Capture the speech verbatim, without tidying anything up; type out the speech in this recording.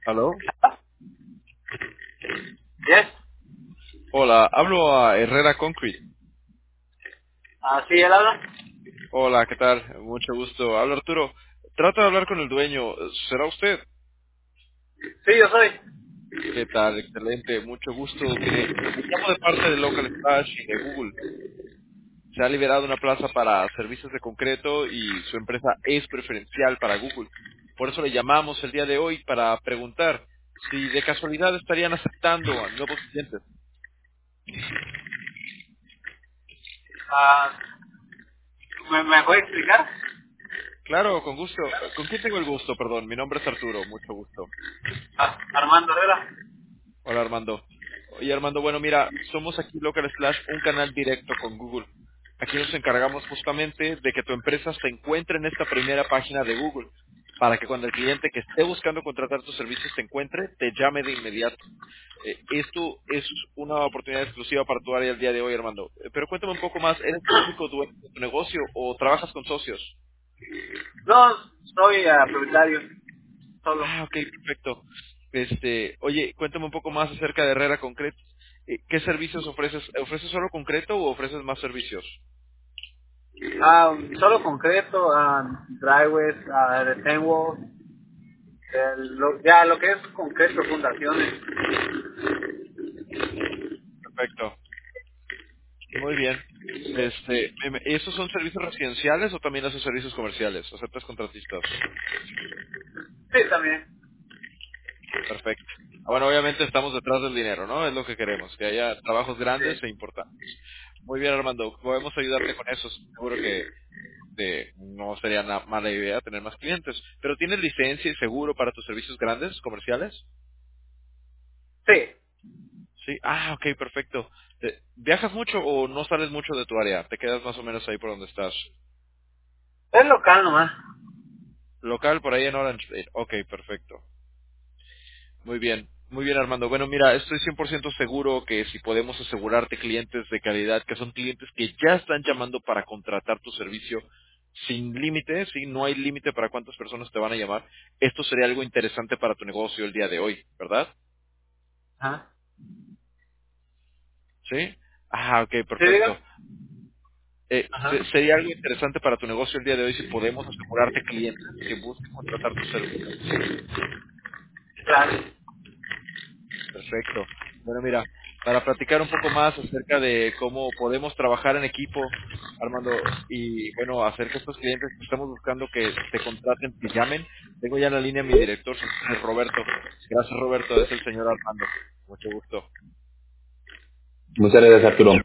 ¿Aló? Yes. Hola, hablo a Herrera Concrete. Ah, sí, él habla. Hola, ¿qué tal? Mucho gusto. Habla Arturo. Trata de hablar con el dueño. ¿Será usted? Sí, yo soy. ¿Qué tal? Excelente. Mucho gusto. Mire, le llamo de parte de Local Splash y de Google. Se ha liberado una plaza para servicios de concreto y su empresa es preferencial para Google. Por eso le llamamos el día de hoy para preguntar si de casualidad estarían aceptando a nuevos clientes. Ah, ¿me, me puede explicar? Claro, con gusto. ¿Con quién tengo el gusto? Perdón, mi nombre es Arturo. Mucho gusto. Ah, Armando Herrera. Hola Armando. Oye Armando, bueno mira, somos aquí Local Slash, un canal directo con Google. Aquí nos encargamos justamente de que tu empresa se encuentre en esta primera página de Google, para que cuando el cliente que esté buscando contratar tus servicios te encuentre, te llame de inmediato. Eh, esto es una oportunidad exclusiva para tu área el día de hoy, Armando. Eh, pero cuéntame un poco más, ¿eres el único dueño de tu negocio o trabajas con socios? No, soy ah, propietario, solo. Ah, ok, perfecto. Este, oye, cuéntame un poco más acerca de Herrera Concreto. Eh, ¿Qué servicios ofreces? ¿Ofreces solo concreto o ofreces más servicios? Ah, solo concreto, ah, driveways, ah, retaining walls, el- lo- ya lo que es concreto, fundaciones. Perfecto. Muy bien. Este, em, ¿esos son servicios residenciales o también haces servicios comerciales? ¿Aceptas contratistas? Sí, también. Perfecto. Ah, bueno, obviamente estamos detrás del dinero, ¿no? Es lo que queremos, que haya trabajos grandes e Sí. importantes. Muy bien, Armando. Podemos ayudarte con eso. Seguro que de- no sería una mala idea tener más clientes. ¿Pero tienes licencia y seguro para tus servicios grandes, comerciales? Sí. Sí. Ah, ok, perfecto. Te- ¿Viajas mucho o no sales mucho de tu área? ¿Te quedas más o menos ahí por donde estás? Es local nomás. Local, por ahí en Orange. Eh, Ok, perfecto. Muy bien. Muy bien, Armando. Bueno, mira, estoy cien por ciento seguro que si podemos asegurarte clientes de calidad, que son clientes que ya están llamando para contratar tu servicio sin límite, sí, no hay límite para cuántas personas te van a llamar, esto sería algo interesante para tu negocio el día de hoy, ¿verdad? Ajá. Sí. Ah, ok, Sí, perfecto. diga. Eh, Ajá. se- sería algo interesante para tu negocio el día de hoy si podemos asegurarte clientes que busquen contratar tu servicio. Claro. Perfecto. Bueno, mira, para platicar un poco más acerca de cómo podemos trabajar en equipo, Armando, y bueno, hacer que estos clientes que estamos buscando que te contraten, te llamen, tengo ya en la línea a mi director, su nombre es Roberto. Gracias, Roberto, es el señor Armando. Mucho gusto. Muchas gracias, Arturo.